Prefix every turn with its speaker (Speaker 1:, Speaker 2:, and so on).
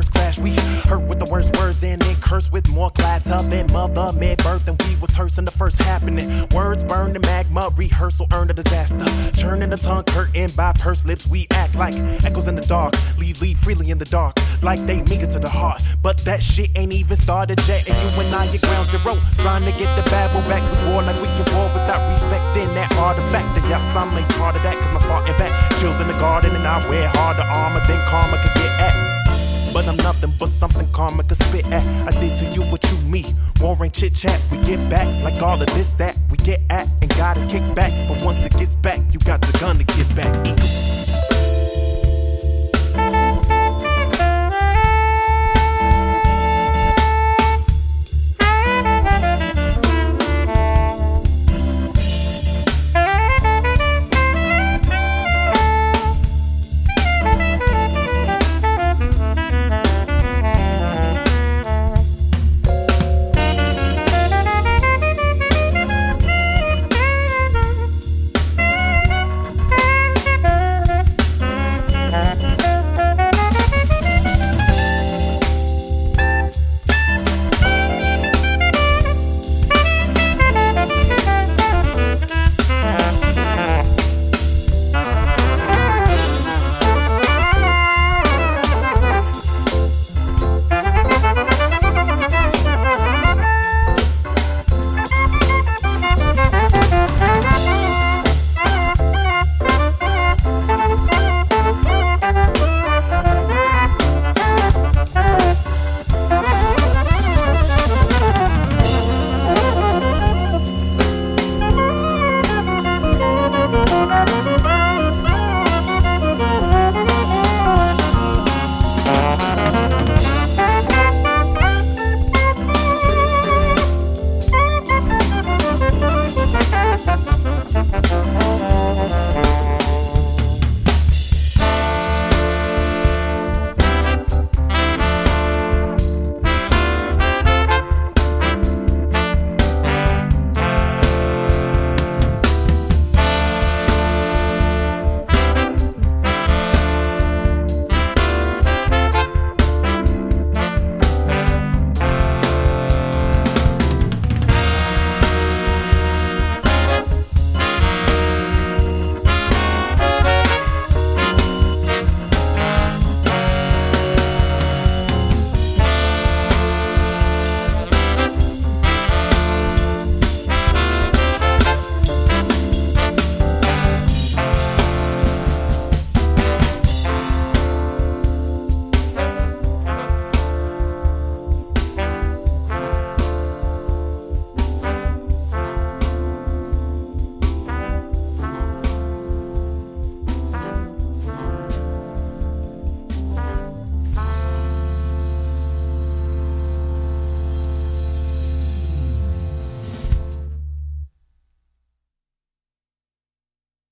Speaker 1: worlds crash. We hurt with the worst words and then curse with more clads up than mother mid-birth. And we were terse in the first happening. Words burned in magma, rehearsal earned a disaster. Churning the tongue curtain by pursed lips. We act like echoes in the dark. Leave freely in the dark, like they mean it to the heart. But that shit ain't even started yet. And you and I at ground zero, trying to get the babble back. We war like we can war without respecting that artifact. And yes, I'm late part of that, cause my Spartan back chills in the garden. And I wear harder armor than karma could get at. But I'm nothing but something karma could spit at. I did to you what you me. War ain't chit chat. We get back like all of this that we get at and gotta kick back. But once it gets back, you got the gun to get back.